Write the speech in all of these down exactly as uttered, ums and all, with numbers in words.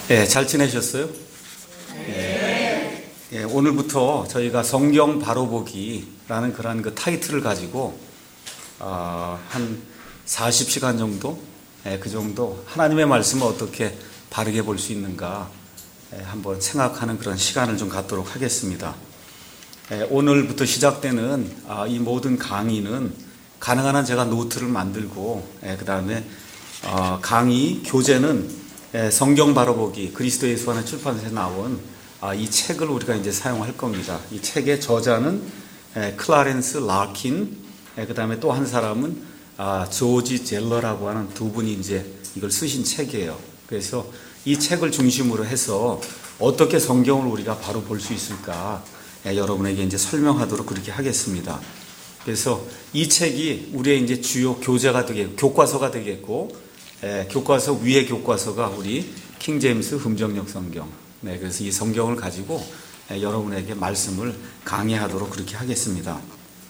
예, 잘 지내셨어요? 예, 예, 오늘부터 저희가 성경 바로 보기라는 그런 그 타이틀을 가지고 어, 한 사십 시간 정도, 예, 그 정도 하나님의 말씀을 어떻게 바르게 볼 수 있는가 예, 한번 생각하는 그런 시간을 좀 갖도록 하겠습니다. 예, 오늘부터 시작되는 아, 이 모든 강의는 가능한 한 제가 노트를 만들고 예, 그 다음에 어, 강의 교재는 예, 성경 바로보기 그리스도 예수라는 출판사에 나온 아, 이 책을 우리가 이제 사용할 겁니다. 이 책의 저자는 예, 클라렌스 라킨, 예, 그 다음에 또 한 사람은 아, 조지 젤러라고 하는 두 분이 이제 이걸 쓰신 책이에요. 그래서 이 책을 중심으로 해서 어떻게 성경을 우리가 바로 볼 수 있을까 예, 여러분에게 이제 설명하도록 그렇게 하겠습니다. 그래서 이 책이 우리의 이제 주요 교재가 되겠고 교과서가 되겠고. 예, 교과서 위의 교과서가 우리 킹제임스 흠정역 성경. 네, 그래서 이 성경을 가지고 예, 여러분에게 말씀을 강의하도록 그렇게 하겠습니다.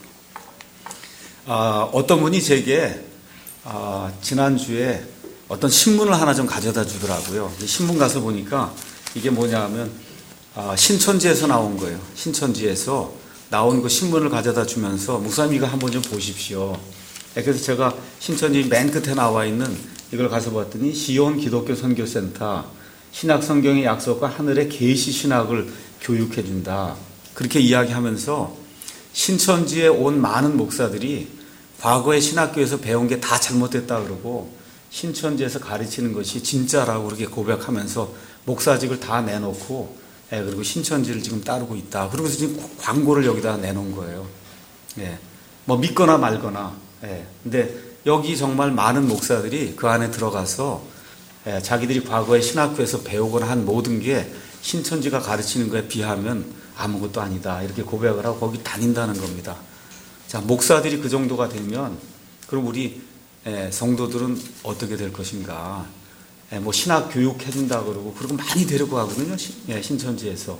아, 어떤 분이 제게 아, 지난주에 어떤 신문을 하나 좀 가져다 주더라고요. 신문 가서 보니까 이게 뭐냐 하면 아, 신천지에서 나온 거예요. 신천지에서 나온 그 신문을 가져다 주면서 목사님 이거 한번 좀 보십시오. 예, 그래서 제가 신천지 맨 끝에 나와 있는 이걸 가서 봤더니 시온 기독교 선교센터 신약 성경의 약속과 하늘의 계시 신학을 교육해 준다. 그렇게 이야기하면서 신천지에 온 많은 목사들이 과거에 신학교에서 배운 게 다 잘못됐다 그러고 신천지에서 가르치는 것이 진짜라고 그렇게 고백하면서 목사직을 다 내놓고 예, 그리고 신천지를 지금 따르고 있다. 그러고서 지금 광고를 여기다 내놓은 거예요. 예, 뭐 믿거나 말거나. 예, 근데 여기 정말 많은 목사들이 그 안에 들어가서 예, 자기들이 과거에 신학교에서 배우거나 한 모든 게 신천지가 가르치는 거에 비하면 아무것도 아니다. 이렇게 고백을 하고 거기 다닌다는 겁니다. 자, 목사들이 그 정도가 되면 그럼 우리 예, 성도들은 어떻게 될 것인가? 예, 뭐 신학 교육 해준다 그러고 그러고 많이 데리고 가거든요. 신, 예, 신천지에서.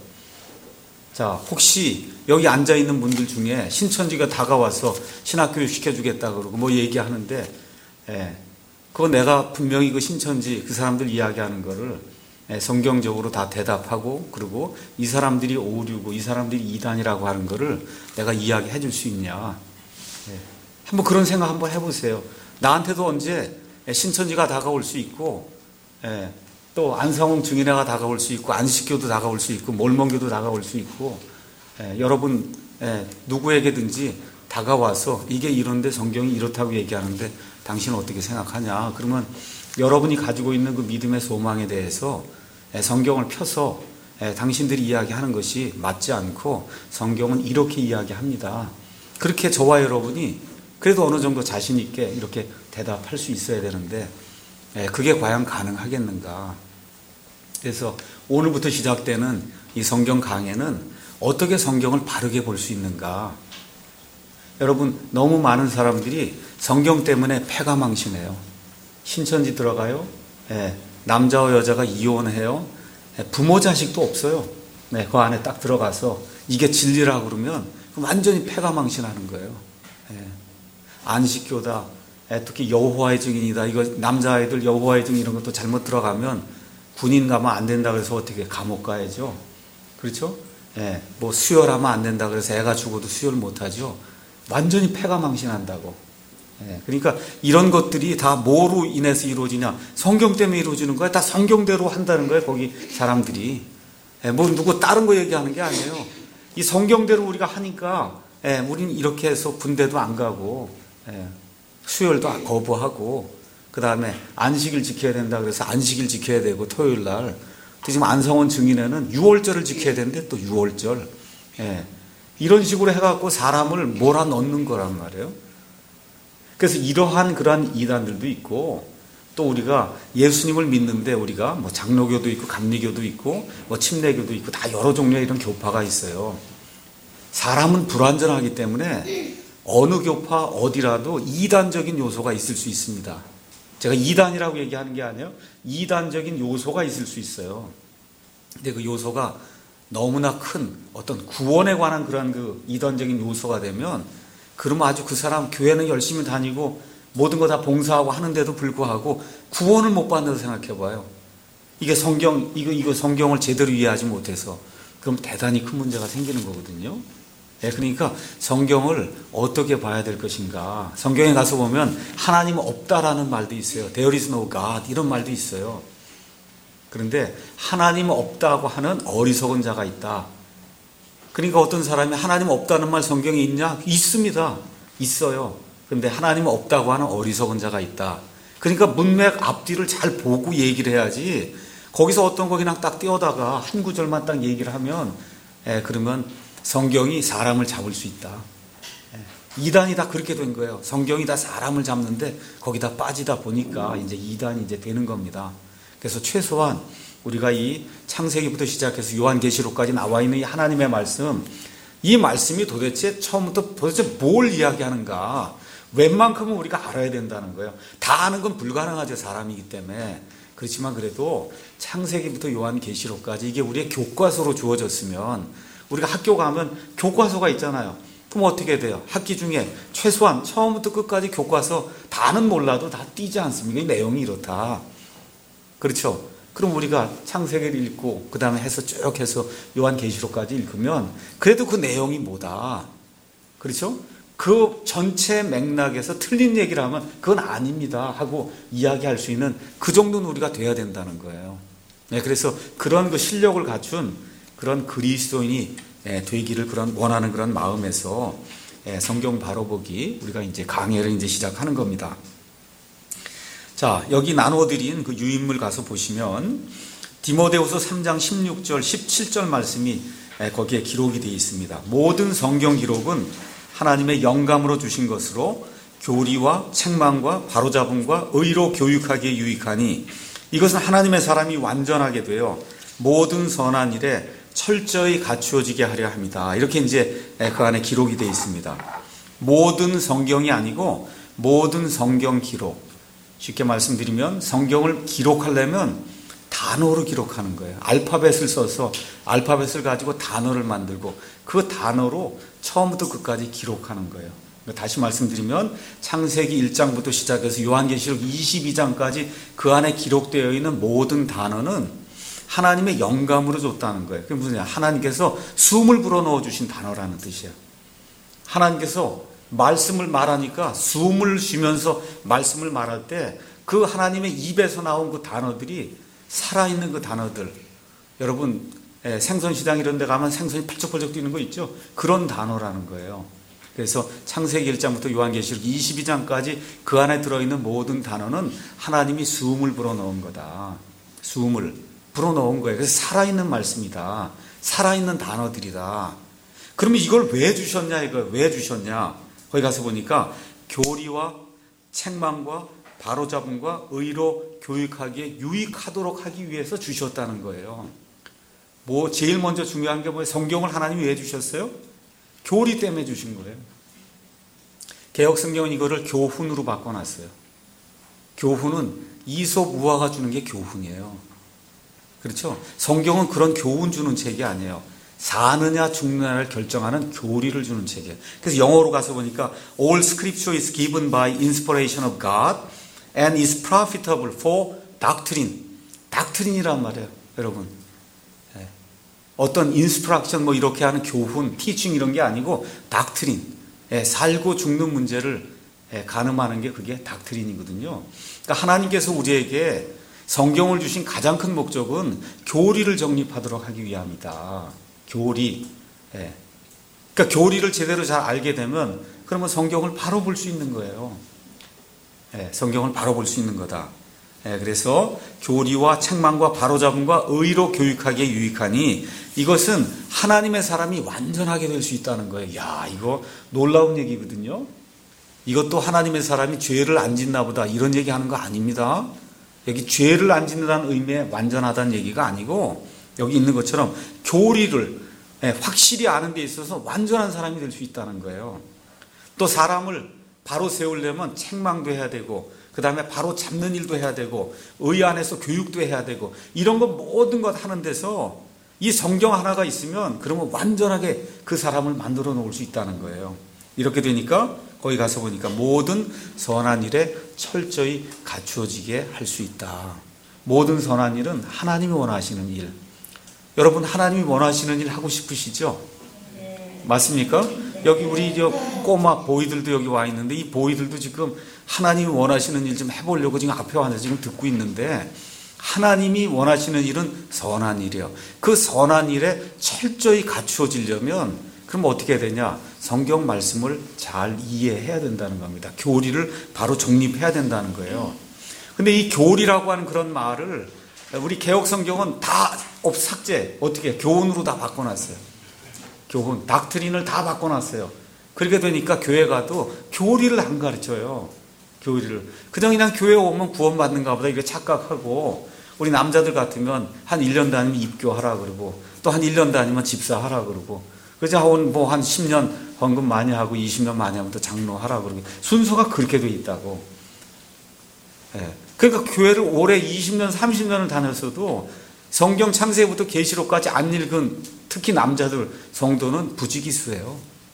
자, 혹시 여기 앉아있는 분들 중에 신천지가 다가와서 신학교육 시켜주겠다 그러고 뭐 얘기하는데, 예, 그거 내가 분명히 그 신천지 그 사람들 이야기하는 거를 예, 성경적으로 다 대답하고 그리고 이 사람들이 오류고 이 사람들이 이단이라고 하는 거를 내가 이야기해 줄 수 있냐. 예, 한번 그런 생각 한번 해보세요. 나한테도 언제 신천지가 다가올 수 있고, 예, 또 안상홍 증인회가 다가올 수 있고 안식교도 다가올 수 있고 몰몬교도 다가올 수 있고 예, 여러분 예, 누구에게든지 다가와서 이게 이런데 성경이 이렇다고 얘기하는데 당신은 어떻게 생각하냐. 그러면 여러분이 가지고 있는 그 믿음의 소망에 대해서 예, 성경을 펴서 예, 당신들이 이야기하는 것이 맞지 않고 성경은 이렇게 이야기합니다. 그렇게 저와 여러분이 그래도 어느 정도 자신 있게 이렇게 대답할 수 있어야 되는데 예, 그게 과연 가능하겠는가. 그래서 오늘부터 시작되는 이 성경 강해는 어떻게 성경을 바르게 볼 수 있는가. 여러분 너무 많은 사람들이 성경 때문에 패가망신해요. 신천지 들어가요. 예, 남자와 여자가 이혼해요. 예, 부모 자식도 없어요. 네, 그 안에 딱 들어가서 이게 진리라고 그러면 완전히 패가망신하는 거예요. 예, 안식교다. 특히 여호와의 증인이다. 이거 남자아이들 여호와의 증인 이런 것도 잘못 들어가면 군인 가면 안 된다 그래서 어떻게 감옥 가야죠. 그렇죠? 예, 뭐 수혈하면 안 된다 그래서 애가 죽어도 수혈 못 하죠. 완전히 패가망신한다고. 예, 그러니까 이런 것들이 다 뭐로 인해서 이루어지냐? 성경 때문에 이루어지는 거야. 다 성경대로 한다는 거예요. 거기 사람들이. 예, 뭐 누구 다른 거 얘기하는 게 아니에요. 이 성경대로 우리가 하니까 예, 우리는 이렇게 해서 군대도 안 가고 예, 수혈도 거부하고 그 다음에 안식일 지켜야 된다 그래서 안식일 지켜야 되고 토요일 날 지금 안성원 증인회는 유월절을 지켜야 되는데 또 유월절 예, 이런 식으로 해갖고 사람을 몰아넣는 거란 말이에요. 그래서 이러한 그러한 이단들도 있고 또 우리가 예수님을 믿는데 우리가 뭐 장로교도 있고 감리교도 있고 뭐 침례교도 있고 다 여러 종류의 이런 교파가 있어요. 사람은 불완전하기 때문에 어느 교파 어디라도 이단적인 요소가 있을 수 있습니다. 제가 이단이라고 얘기하는 게 아니에요. 이단적인 요소가 있을 수 있어요. 근데 그 요소가 너무나 큰 어떤 구원에 관한 그런 그 이단적인 요소가 되면 그러면 아주 그 사람 교회는 열심히 다니고 모든 거 다 봉사하고 하는데도 불구하고 구원을 못 받는다고 생각해 봐요. 이게 성경, 이거, 이거 성경을 제대로 이해하지 못해서 그럼 대단히 큰 문제가 생기는 거거든요. 예, 그러니까 성경을 어떻게 봐야 될 것인가. 성경에 가서 보면 하나님은 없다라는 말도 있어요. There is no God 이런 말도 있어요. 그런데 하나님은 없다고 하는 어리석은 자가 있다. 그러니까 어떤 사람이 하나님 없다는 말 성경에 있냐? 있습니다. 있어요. 그런데 하나님은 없다고 하는 어리석은 자가 있다. 그러니까 문맥 앞뒤를 잘 보고 얘기를 해야지 거기서 어떤 거 그냥 딱 띄워다가 한 구절만 딱 얘기를 하면 예, 그러면 성경이 사람을 잡을 수 있다. 예, 이단이 다 그렇게 된 거예요. 성경이 다 사람을 잡는데 거기다 빠지다 보니까 이제 이단이 이제 되는 겁니다. 그래서 최소한 우리가 이 창세기부터 시작해서 요한계시록까지 나와 있는 이 하나님의 말씀, 이 말씀이 도대체 처음부터 도대체 뭘 이야기하는가 웬만큼은 우리가 알아야 된다는 거예요. 다 아는 건 불가능하죠. 사람이기 때문에. 그렇지만 그래도 창세기부터 요한계시록까지 이게 우리의 교과서로 주어졌으면 우리가 학교 가면 교과서가 있잖아요. 그럼 어떻게 돼요? 학기 중에 최소한 처음부터 끝까지 교과서 다는 몰라도 다 띄지 않습니까? 이 내용이 이렇다. 그렇죠? 그럼 우리가 창세기를 읽고 그 다음에 해서 쭉 해서 요한계시록까지 읽으면 그래도 그 내용이 뭐다. 그렇죠? 그 전체 맥락에서 틀린 얘기를 하면 그건 아닙니다 하고 이야기할 수 있는 그 정도는 우리가 돼야 된다는 거예요. 네, 그래서 그런 그 실력을 갖춘 그런 그리스도인이 되기를 그런 원하는 그런 마음에서 성경 바로 보기 우리가 이제 강해를 이제 시작하는 겁니다. 자, 여기 나눠드린 그 유인물 가서 보시면 디모데후서 삼 장 십육 절 십칠 절 말씀이 거기에 기록이 되어 있습니다. 모든 성경 기록은 하나님의 영감으로 주신 것으로 교리와 책망과 바로잡음과 의로 교육하기에 유익하니 이것은 하나님의 사람이 완전하게 되어 모든 선한 일에 철저히 갖추어지게 하려 합니다. 이렇게 이제 그 안에 기록이 되어 있습니다. 모든 성경이 아니고 모든 성경 기록. 쉽게 말씀드리면 성경을 기록하려면 단어로 기록하는 거예요. 알파벳을 써서 알파벳을 가지고 단어를 만들고 그 단어로 처음부터 끝까지 기록하는 거예요. 다시 말씀드리면 창세기 일 장부터 시작해서 요한계시록 이십이 장까지 그 안에 기록되어 있는 모든 단어는 하나님의 영감으로 줬다는 거예요. 그게 무슨 얘기야? 하나님께서 숨을 불어넣어 주신 단어라는 뜻이에요. 하나님께서 말씀을 말하니까 숨을 쉬면서 말씀을 말할 때 그 하나님의 입에서 나온 그 단어들이 살아있는 그 단어들, 여러분 생선시장 이런 데 가면 생선이 펄쩍펄쩍 뛰는 거 있죠? 그런 단어라는 거예요. 그래서 창세기 일 장부터 요한계시록 이십이 장까지 그 안에 들어있는 모든 단어는 하나님이 숨을 불어넣은 거다. 숨을 불어넣은 거예요. 그래서 살아있는 말씀이다. 살아있는 단어들이다. 그러면 이걸 왜 주셨냐? 이걸 왜 주셨냐? 거기 가서 보니까 교리와 책망과 바로잡음과 의로 교육하기에 유익하도록 하기 위해서 주셨다는 거예요. 뭐 제일 먼저 중요한 게 뭐예요? 성경을 하나님이 왜 주셨어요? 교리 때문에 주신 거예요. 개혁성경은 이거를 교훈으로 바꿔놨어요. 교훈은 이솝 우화가 주는 게 교훈이에요. 그렇죠? 성경은 그런 교훈 주는 책이 아니에요. 사느냐 죽느냐를 결정하는 교리를 주는 책이에요. 그래서 영어로 가서 보니까 All scripture is given by inspiration of God and is profitable for doctrine. doctrine이란 말이에요, 여러분. 네. 어떤 인스트럭션 뭐 이렇게 하는 교훈, 티칭 이런 게 아니고 doctrine. 네. 살고 죽는 문제를 네. 가늠하는 게 그게 doctrine이거든요. 그러니까 하나님께서 우리에게 성경을 주신 가장 큰 목적은 교리를 정립하도록 하기 위함이다. 교리. 예. 그러니까 교리를 제대로 잘 알게 되면 그러면 성경을 바로 볼 수 있는 거예요. 예, 성경을 바로 볼 수 있는 거다. 예, 그래서 교리와 책망과 바로잡음과 의로 교육하기에 유익하니 이것은 하나님의 사람이 완전하게 될 수 있다는 거예요. 야, 이거 놀라운 얘기거든요. 이것도 하나님의 사람이 죄를 안 짓나 보다 이런 얘기하는 거 아닙니다. 여기 죄를 안 짓는다는 의미의 완전하다는 얘기가 아니고 여기 있는 것처럼 교리를 확실히 아는 데 있어서 완전한 사람이 될 수 있다는 거예요. 또 사람을 바로 세우려면 책망도 해야 되고 그 다음에 바로 잡는 일도 해야 되고 의 안에서 교육도 해야 되고 이런 것 모든 것 하는 데서 이 성경 하나가 있으면 그러면 완전하게 그 사람을 만들어 놓을 수 있다는 거예요. 이렇게 되니까 거기 가서 보니까 모든 선한 일에 철저히 갖추어지게 할 수 있다. 모든 선한 일은 하나님이 원하시는 일. 여러분 하나님이 원하시는 일 하고 싶으시죠? 네. 맞습니까? 네. 여기 우리 저 꼬마 보이들도 여기 와 있는데 이 보이들도 지금 하나님이 원하시는 일 좀 해보려고 지금 앞에 와서 지금 듣고 있는데 하나님이 원하시는 일은 선한 일이에요. 그 선한 일에 철저히 갖추어지려면 그럼 어떻게 해야 되냐? 성경 말씀을 잘 이해해야 된다는 겁니다. 교리를 바로 정립해야 된다는 거예요. 근데 이 교리라고 하는 그런 말을 우리 개혁 성경은 다 업 삭제, 어떻게 교훈으로 다 바꿔놨어요. 교훈, 닥트린을 다 바꿔놨어요. 그렇게 되니까 교회 가도 교리를 안 가르쳐요. 교리를. 그냥 그냥 교회 오면 구원받는가 보다 이렇게 착각하고 우리 남자들 같으면 한 일 년 다니면 입교하라 그러고 또 한 일 년 다니면 집사하라 그러고 그래서 뭐 한 십 년 헌금 많이 하고 이십 년 많이 하면 또 장로하라 그러고 순서가 그렇게 돼 있다고. 예. 그러니까 교회를 오래 이십 년, 삼십 년을 다녔어도 성경 창세기부터 계시록까지 안 읽은 특히 남자들 성도는 부지기수예요.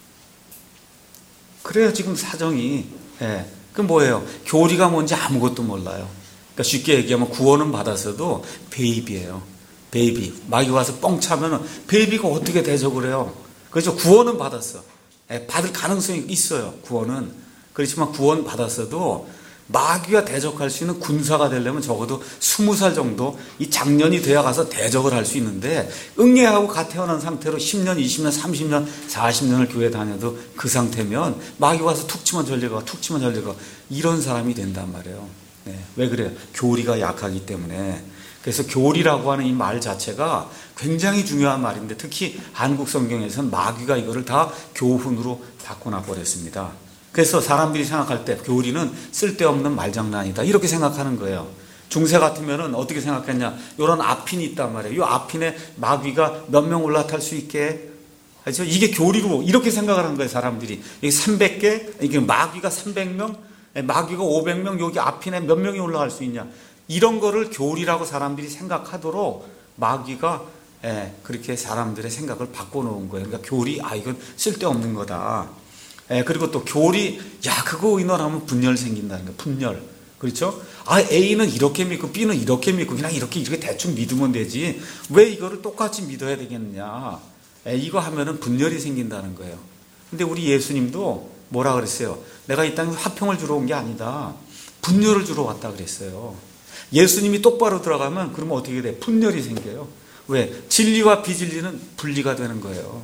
그래요 지금 사정이. 예. 그 뭐예요? 교리가 뭔지 아무것도 몰라요. 그러니까 쉽게 얘기하면 구원은 받았어도 베이비예요. 베이비. 마귀 와서 뻥 차면은 베이비가 어떻게 대적을 해요? 그래서 구원은 받았어. 예. 받을 가능성이 있어요. 구원은. 그렇지만 구원 받았어도 마귀가 대적할 수 있는 군사가 되려면 적어도 스무 살 정도 이 장년이 되어 가서 대적을 할 수 있는데 응애하고 갓 태어난 상태로 십 년, 이십 년, 삼십 년, 사십 년을 교회 다녀도 그 상태면 마귀 와서 툭 치면 전리가 툭 치면 전리가 이런 사람이 된단 말이에요. 네. 왜 그래요? 교리가 약하기 때문에. 그래서 교리라고 하는 이 말 자체가 굉장히 중요한 말인데 특히 한국 성경에서는 마귀가 이거를 다 교훈으로 바꿔놔 버렸습니다. 그래서 사람들이 생각할 때 교리는 쓸데없는 말장난이다 이렇게 생각하는 거예요. 중세 같으면은 어떻게 생각했냐? 이런 앞핀이 있단 말이에요. 이 앞핀에 마귀가 몇 명 올라탈 수 있게. 그렇죠? 이게 교리로 이렇게 생각을 한 거예요. 사람들이. 이게 삼백 개, 이게 마귀가 삼백 명, 마귀가 오백 명, 여기 앞핀에 몇 명이 올라갈 수 있냐? 이런 거를 교리라고 사람들이 생각하도록 마귀가 예, 그렇게 사람들의 생각을 바꿔놓은 거예요. 그러니까 교리, 아 이건 쓸데없는 거다. 예, 그리고 또 교리, 야 그거 의논하면 분열 생긴다는 거예요. 분열. 그렇죠? 아 A는 이렇게 믿고 B는 이렇게 믿고 그냥 이렇게 이렇게 대충 믿으면 되지 왜 이거를 똑같이 믿어야 되겠느냐? 예, 이거 하면은 분열이 생긴다는 거예요. 근데 우리 예수님도 뭐라 그랬어요? 내가 이 땅에 화평을 주러 온 게 아니다. 분열을 주러 왔다 그랬어요. 예수님이 똑바로 들어가면 그러면 어떻게 돼? 분열이 생겨요. 왜? 진리와 비진리는 분리가 되는 거예요.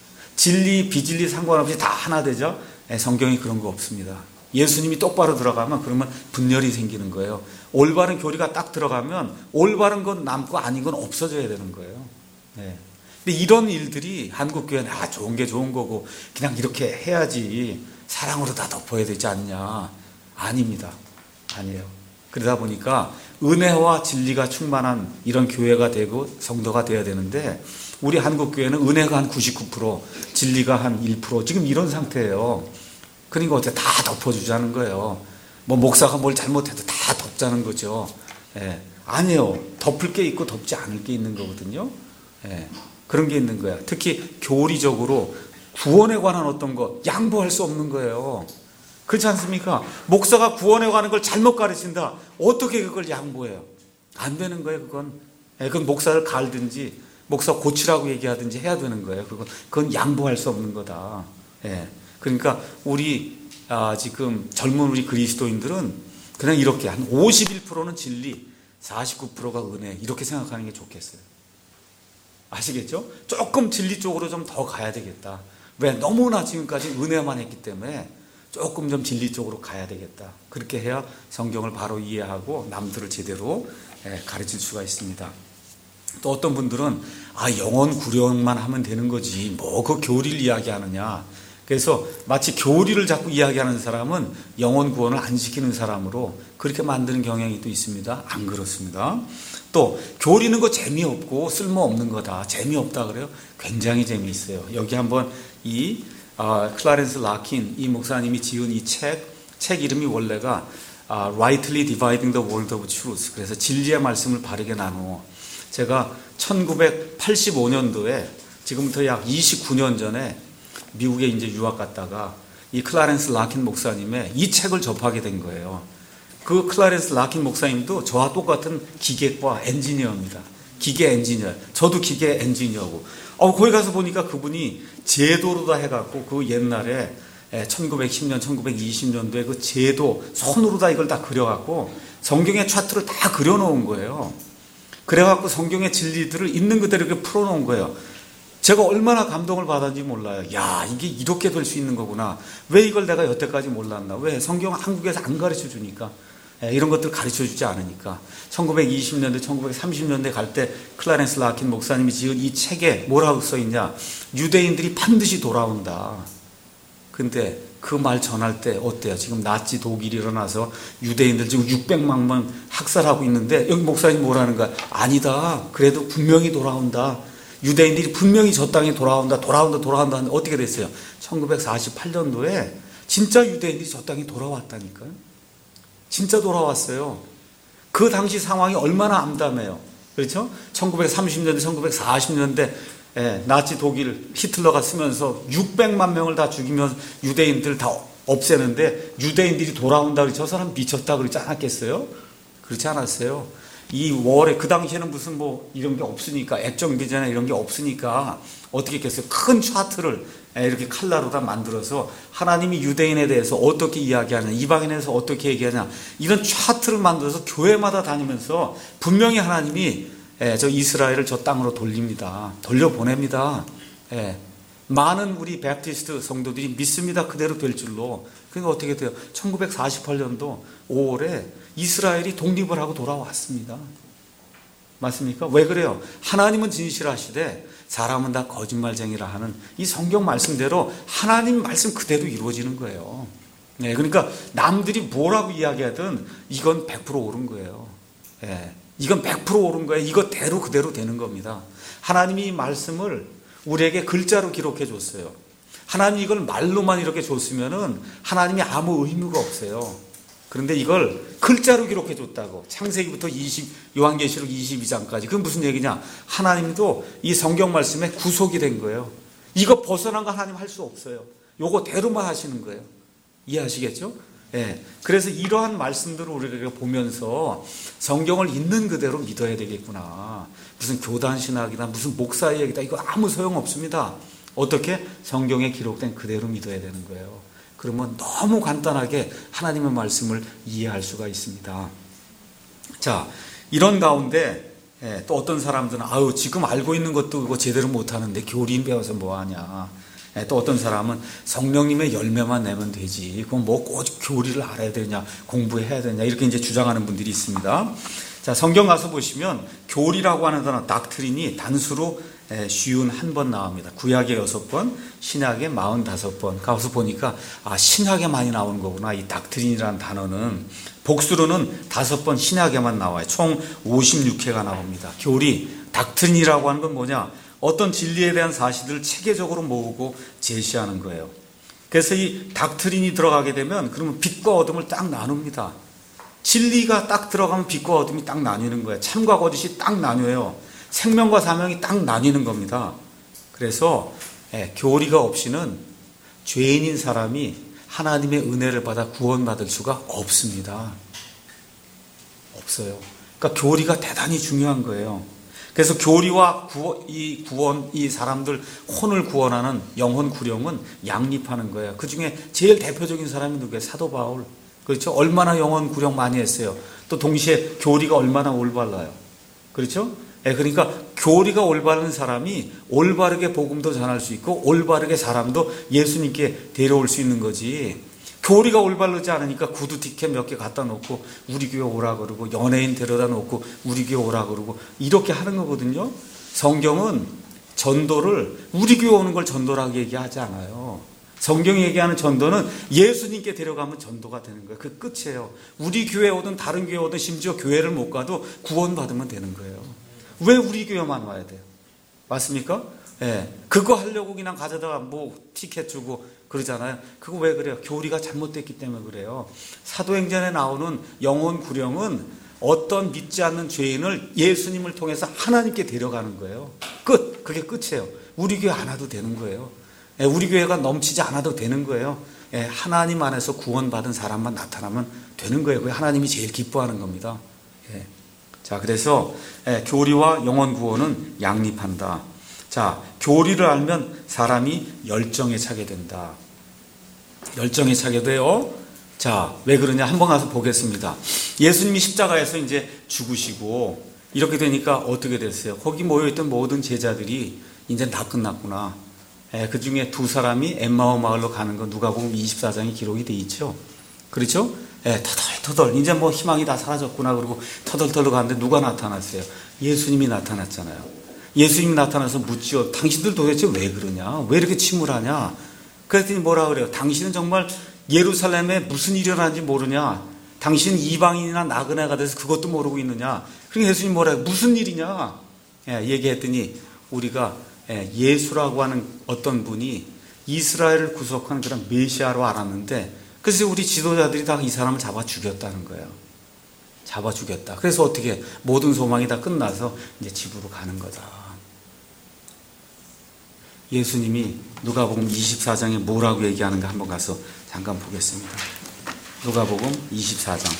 진리, 비진리 상관없이 다 하나 되죠? 네, 성경이 그런 거 없습니다. 예수님이 똑바로 들어가면 그러면 분열이 생기는 거예요. 올바른 교리가 딱 들어가면 올바른 건 남고 아닌 건 없어져야 되는 거예요. 네. 근데 이런 일들이 한국교회는 아, 좋은 게 좋은 거고 그냥 이렇게 해야지 사랑으로 다 덮어야 되지 않냐. 아닙니다. 아니에요. 그러다 보니까 은혜와 진리가 충만한 이런 교회가 되고 성도가 되어야 되는데 우리 한국교회는 은혜가 한 구십구 퍼센트, 진리가 한 일 퍼센트 지금 이런 상태예요. 그러니까 어떻게 다 덮어주자는 거예요. 뭐 목사가 뭘 잘못해도 다 덮자는 거죠. 예. 아니에요. 덮을 게 있고 덮지 않을 게 있는 거거든요. 예. 그런 게 있는 거야. 특히 교리적으로 구원에 관한 어떤 거 양보할 수 없는 거예요. 그렇지 않습니까? 목사가 구원에 관한 걸 잘못 가르친다. 어떻게 그걸 양보해요? 안 되는 거예요. 그건. 예. 그건 목사를 갈든지 목사 고치라고 얘기하든지 해야 되는 거예요. 그건, 그건 양보할 수 없는 거다. 예. 그러니까 우리 아, 지금 젊은 우리 그리스도인들은 그냥 이렇게 한 오십일 퍼센트는 진리, 사십구 퍼센트가 은혜 이렇게 생각하는 게 좋겠어요. 아시겠죠? 조금 진리 쪽으로 좀 더 가야 되겠다. 왜? 너무나 지금까지 은혜만 했기 때문에 조금 좀 진리 쪽으로 가야 되겠다. 그렇게 해야 성경을 바로 이해하고 남들을 제대로 예, 가르칠 수가 있습니다. 또 어떤 분들은 아 영혼 구령만 하면 되는 거지 뭐 그 교리를 이야기하느냐. 그래서 마치 교리를 자꾸 이야기하는 사람은 영혼 구원을 안 시키는 사람으로 그렇게 만드는 경향이 또 있습니다. 안 그렇습니다. 또 교리는 거 재미없고 쓸모없는 거다. 재미없다 그래요? 굉장히 재미있어요. 여기 한번 이 아, 클라렌스 라킨 이 목사님이 지은 이 책, 책 이름이 원래가 아, Rightly Dividing the Word of Truth. 그래서 진리의 말씀을 바르게 나누어. 제가 천구백팔십오 년도에 지금부터 약 이십구 년 전에 미국에 이제 유학 갔다가 이 클라렌스 라킨 목사님의 이 책을 접하게 된 거예요. 그 클라렌스 라킨 목사님도 저와 똑같은 기계과 엔지니어입니다. 기계 엔지니어. 저도 기계 엔지니어고. 어, 거기 가서 보니까 그분이 제도로 다 해갖고 그 옛날에 천구백십 년, 천구백이십 년도에 그 제도 손으로 다 이걸 다 그려갖고 성경의 차트를 다 그려놓은 거예요. 그래갖고 성경의 진리들을 있는 그대로 이렇게 풀어놓은 거예요. 제가 얼마나 감동을 받았는지 몰라요. 야, 이게 이렇게 될 수 있는 거구나. 왜 이걸 내가 여태까지 몰랐나? 왜? 성경 한국에서 안 가르쳐 주니까. 이런 것들 가르쳐 주지 않으니까. 천구백이십 년대, 천구백삼십 년대 갈 때 클라렌스 라킨 목사님이 지은 이 책에 뭐라고 써 있냐? 유대인들이 반드시 돌아온다. 근데 그 말 전할 때 어때요? 지금 나치 독일이 일어나서 유대인들 지금 육백만 명 학살하고 있는데 여기 목사님 뭐라는 거야? 아니다. 그래도 분명히 돌아온다. 유대인들이 분명히 저 땅에 돌아온다. 돌아온다. 돌아온다. 하는데 어떻게 됐어요? 천구백사십팔 년도에 진짜 유대인들이 저 땅에 돌아왔다니까요. 진짜 돌아왔어요. 그 당시 상황이 얼마나 암담해요. 그렇죠? 천구백삼십 년대, 천구백사십 년대 예, 나치 독일 히틀러가 쓰면서 육백만 명을 다 죽이면서 유대인들 다 없애는데 유대인들이 돌아온다 그러지 저 사람 미쳤다 그러지 않았겠어요? 그렇지 않았어요. 이 월에 그 당시에는 무슨 뭐 이런 게 없으니까 액정 기자나 이런 게 없으니까 어떻게 했겠어요? 큰 차트를 이렇게 칼라로 다 만들어서 하나님이 유대인에 대해서 어떻게 이야기하냐, 이방인에 대해서 어떻게 얘기하냐 이런 차트를 만들어서 교회마다 다니면서 분명히 하나님이 예, 저 이스라엘을 저 땅으로 돌립니다. 돌려보냅니다. 예, 많은 우리 베프티스트 성도들이 믿습니다. 그대로 될 줄로. 그러니까 어떻게 돼요? 천구백사십팔 년도 오월에 이스라엘이 독립을 하고 돌아왔습니다. 맞습니까? 왜 그래요? 하나님은 진실하시되 사람은 다 거짓말쟁이라 하는 이 성경 말씀대로 하나님 말씀 그대로 이루어지는 거예요. 네, 그러니까 남들이 뭐라고 이야기하든 이건 백 퍼센트 옳은 거예요. 예, 이건 백 퍼센트 옳은 거예요. 이거대로 그대로 되는 겁니다. 하나님이 이 말씀을 우리에게 글자로 기록해 줬어요. 하나님이 이걸 말로만 이렇게 줬으면은 하나님이 아무 의무가 없어요. 그런데 이걸 글자로 기록해 줬다고. 창세기부터 이십, 요한계시록 이십이 장까지. 그건 무슨 얘기냐? 하나님도 이 성경 말씀에 구속이 된 거예요. 이거 벗어난 거 하나님 할 수 없어요. 요거 대로만 하시는 거예요. 이해하시겠죠? 예. 그래서 이러한 말씀들을 우리가 보면서 성경을 있는 그대로 믿어야 되겠구나. 무슨 교단 신학이나 무슨 목사의 얘기다. 이거 아무 소용 없습니다. 어떻게? 성경에 기록된 그대로 믿어야 되는 거예요. 그러면 너무 간단하게 하나님의 말씀을 이해할 수가 있습니다. 자, 이런 가운데 예, 또 어떤 사람들은 아유 지금 알고 있는 것도 그거 제대로 못하는데 교리인 배워서 뭐하냐. 예, 또 어떤 사람은 성령님의 열매만 내면 되지. 그건 뭐 꼭 교리를 알아야 되냐, 공부해야 되냐 이렇게 이제 주장하는 분들이 있습니다. 자, 성경 가서 보시면 교리라고 하는 단어 닥트린이 단수로 쉬운 한 번 나옵니다. 구약에 여섯 번, 신약에 마흔다섯 번. 가서 보니까 아 신약에 많이 나오는 거구나. 이 닥트린이라는 단어는 복수로는 다섯 번 신약에만 나와요. 총 오십육 회가 나옵니다. 교리, 닥트린이라고 하는 건 뭐냐? 어떤 진리에 대한 사실을 체계적으로 모으고 제시하는 거예요. 그래서 이 닥트린이 들어가게 되면 그러면 빛과 어둠을 딱 나눕니다. 진리가 딱 들어가면 빛과 어둠이 딱 나뉘는 거예요. 참과 거짓이 딱 나뉘어요. 생명과 사명이 딱 나뉘는 겁니다. 그래서 예, 교리가 없이는 죄인인 사람이 하나님의 은혜를 받아 구원받을 수가 없습니다. 없어요. 그러니까 교리가 대단히 중요한 거예요. 그래서 교리와 구원, 이 구원, 이 사람들 혼을 구원하는 영혼 구령은 양립하는 거예요. 그 중에 제일 대표적인 사람이 누구예요? 사도 바울. 그렇죠? 얼마나 영혼 구령 많이 했어요. 또 동시에 교리가 얼마나 올바라요. 그렇죠? 예, 그러니까 교리가 올바른 사람이 올바르게 복음도 전할 수 있고 올바르게 사람도 예수님께 데려올 수 있는 거지. 교리가 올바르지 않으니까 구두 티켓 몇 개 갖다 놓고 우리 교회 오라 그러고 연예인 데려다 놓고 우리 교회 오라 그러고 이렇게 하는 거거든요. 성경은 전도를 우리 교회 오는 걸 전도라고 얘기하지 않아요. 성경이 얘기하는 전도는 예수님께 데려가면 전도가 되는 거예요. 그 끝이에요. 우리 교회 오든 다른 교회 오든 심지어 교회를 못 가도 구원받으면 되는 거예요. 왜 우리 교회만 와야 돼요? 맞습니까? 예. 그거 하려고 그냥 가져다가 뭐 티켓 주고 그러잖아요. 그거 왜 그래요? 교리가 잘못됐기 때문에 그래요. 사도행전에 나오는 영혼 구령은 어떤 믿지 않는 죄인을 예수님을 통해서 하나님께 데려가는 거예요. 끝. 그게 끝이에요. 우리 교회 안 와도 되는 거예요. 예. 우리 교회가 넘치지 않아도 되는 거예요. 하나님 안에서 구원받은 사람만 나타나면 되는 거예요. 그게 하나님이 제일 기뻐하는 겁니다. 예. 자, 그래서 교리와 영혼 구원은 양립한다. 자, 교리를 알면 사람이 열정에 차게 된다. 열정에 차게 돼요. 자, 왜 그러냐? 한번 가서 보겠습니다. 예수님이 십자가에서 이제 죽으시고 이렇게 되니까 어떻게 됐어요? 거기 모여있던 모든 제자들이 이제 다 끝났구나. 예, 그 중에 두 사람이 엠마오 마을로 가는 거 누가복음 이십사 장에 기록이 돼 있죠. 그렇죠? 예, 터덜터덜 이제 뭐 희망이 다 사라졌구나 그러고 터덜터덜 가는데 누가 나타났어요? 예수님이 나타났잖아요. 예수님이 나타나서 묻지요. 당신들 도대체 왜 그러냐? 왜 이렇게 침울하냐? 그랬더니 뭐라 그래요? 당신은 정말 예루살렘에 무슨 일이 일어나는지 모르냐? 당신은 이방인이나 나그네가 돼서 그것도 모르고 있느냐? 그러니까 예수님이 뭐라 해요? 무슨 일이냐? 예, 얘기했더니 우리가 예수라고 하는 어떤 분이 이스라엘을 구속하는 그런 메시아로 알았는데 그래서 우리 지도자들이 다 이 사람을 잡아 죽였다는 거예요. 잡아 죽였다. 그래서 어떻게 모든 소망이 다 끝나서 이제 집으로 가는 거다. 예수님이 누가복음 이십사 장에 뭐라고 얘기하는가 한번 가서 잠깐 보겠습니다. 누가복음 이십사 장.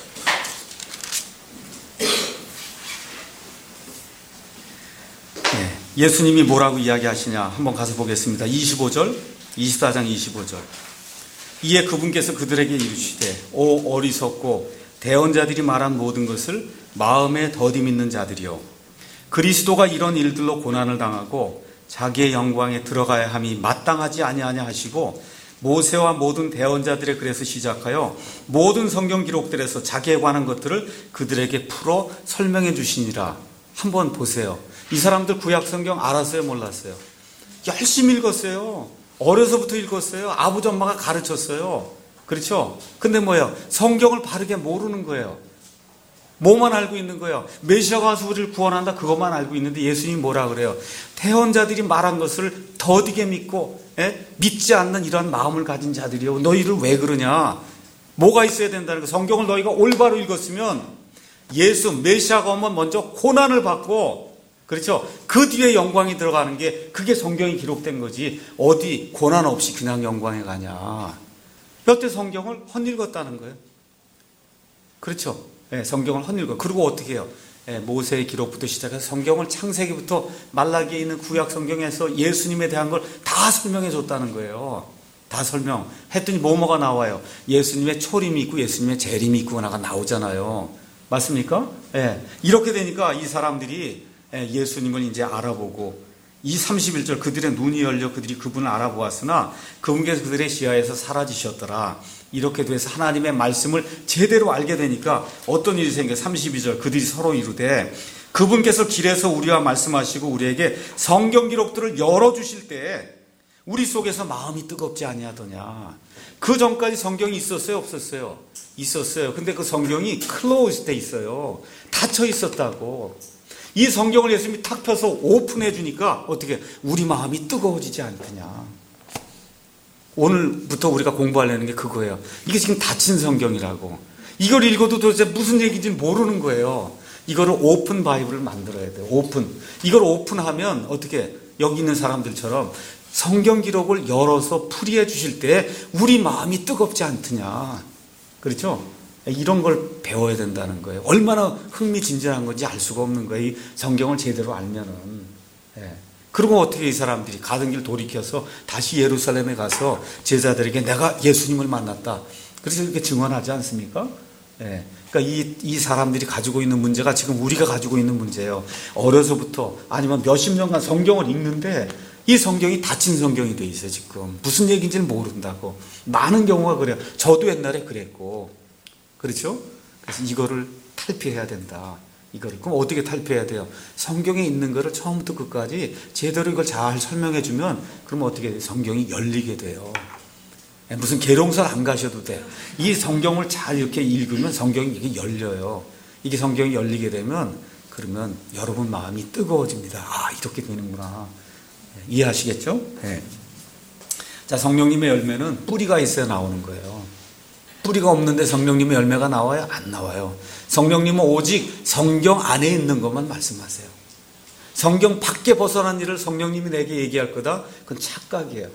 네, 예수님이 뭐라고 이야기하시냐 한번 가서 보겠습니다. 이십오 절, 이십사 장 이십오 절. 이에 그분께서 그들에게 이르시되 오 어리석고 대언자들이 말한 모든 것을 마음에 더디 믿는 자들이요, 그리스도가 이런 일들로 고난을 당하고 자기의 영광에 들어가야 함이 마땅하지 아니하냐 하시고 모세와 모든 대언자들의 글에서 시작하여 모든 성경 기록들에서 자기에 관한 것들을 그들에게 풀어 설명해 주시니라. 한번 보세요. 이 사람들 구약 성경 알았어요, 몰랐어요? 열심히 읽었어요. 어려서부터 읽었어요. 아버지 엄마가 가르쳤어요. 그렇죠? 근데 뭐예요? 성경을 바르게 모르는 거예요. 뭐만 알고 있는 거예요? 메시아가 와서 우리를 구원한다, 그것만 알고 있는데 예수님이 뭐라 그래요? 태언자들이 말한 것을 더디게 믿고 에? 믿지 않는 이런 마음을 가진 자들이요, 너희를 왜 그러냐? 뭐가 있어야 된다는 거. 성경을 너희가 올바로 읽었으면 예수 메시아가 오면 먼저 고난을 받고, 그렇죠? 그 뒤에 영광이 들어가는 게 그게 성경이 기록된 거지. 어디 고난 없이 그냥 영광에 가냐? 여태 성경을 헛읽었다는 거예요. 그렇죠? 네, 성경을 헛읽어. 그리고 어떻게 해요? 네, 모세의 기록부터 시작해서 성경을 창세기부터 말라기에 있는 구약 성경에서 예수님에 대한 걸 다 설명해 줬다는 거예요. 다 설명했더니 뭐뭐가 나와요? 예수님의 초림이 있고 예수님의 재림이 있고 하나가 나오잖아요. 맞습니까? 네, 이렇게 되니까 이 사람들이 예수님을 이제 알아보고, 이 삼십일 절 그들의 눈이 열려 그들이 그분을 알아보았으나 그분께서 그들의 시야에서 사라지셨더라. 이렇게 돼서 하나님의 말씀을 제대로 알게 되니까 어떤 일이 생겨요? 삼십이 절 그들이 서로 이르되 그분께서 길에서 우리와 말씀하시고 우리에게 성경 기록들을 열어주실 때 우리 속에서 마음이 뜨겁지 아니하더냐. 그 전까지 성경이 있었어요, 없었어요? 있었어요. 근데 그 성경이 클로즈 돼 있어요. 닫혀 있었다고. 이 성경을 예수님이 탁 펴서 오픈해 주니까 어떻게 우리 마음이 뜨거워지지 않느냐. 오늘부터 우리가 공부하려는 게 그거예요. 이게 지금 닫힌 성경이라고. 이걸 읽어도 도대체 무슨 얘기인지 모르는 거예요. 이거를 오픈 바이블을 만들어야 돼요. 오픈. 이걸 오픈하면 어떻게 여기 있는 사람들처럼 성경 기록을 열어서 풀이해 주실 때 우리 마음이 뜨겁지 않느냐. 그렇죠? 이런 걸 배워야 된다는 거예요. 얼마나 흥미진진한 건지 알 수가 없는 거예요. 이 성경을 제대로 알면은. 예. 그리고 어떻게 이 사람들이 가던 길 돌이켜서 다시 예루살렘에 가서 제자들에게 내가 예수님을 만났다. 그래서 이렇게 증언하지 않습니까? 예. 그러니까 이, 이 사람들이 가지고 있는 문제가 지금 우리가 가지고 있는 문제예요. 어려서부터 아니면 몇십 년간 성경을 읽는데 이 성경이 닫힌 성경이 돼 있어요, 지금. 무슨 얘기인지는 모른다고. 많은 경우가 그래요. 저도 옛날에 그랬고. 그렇죠? 그래서 이거를 탈피해야 된다. 이거를. 그럼 어떻게 탈피해야 돼요? 성경에 있는 거를 처음부터 끝까지 제대로 이걸 잘 설명해 주면 그러면 어떻게 돼요? 성경이 열리게 돼요. 무슨 계룡설 안 가셔도 돼. 이 성경을 잘 이렇게 읽으면 성경이 이게 열려요. 이게 성경이 열리게 되면 그러면 여러분 마음이 뜨거워집니다. 아, 이렇게 되는구나. 이해하시겠죠? 네. 자, 성령님의 열매는 뿌리가 있어야 나오는 거예요. 뿌리가 없는데 성령님의 열매가 나와요? 안 나와요. 성령님은 오직 성경 안에 있는 것만 말씀하세요. 성경 밖에 벗어난 일을 성령님이 내게 얘기할 거다? 그건 착각이에요.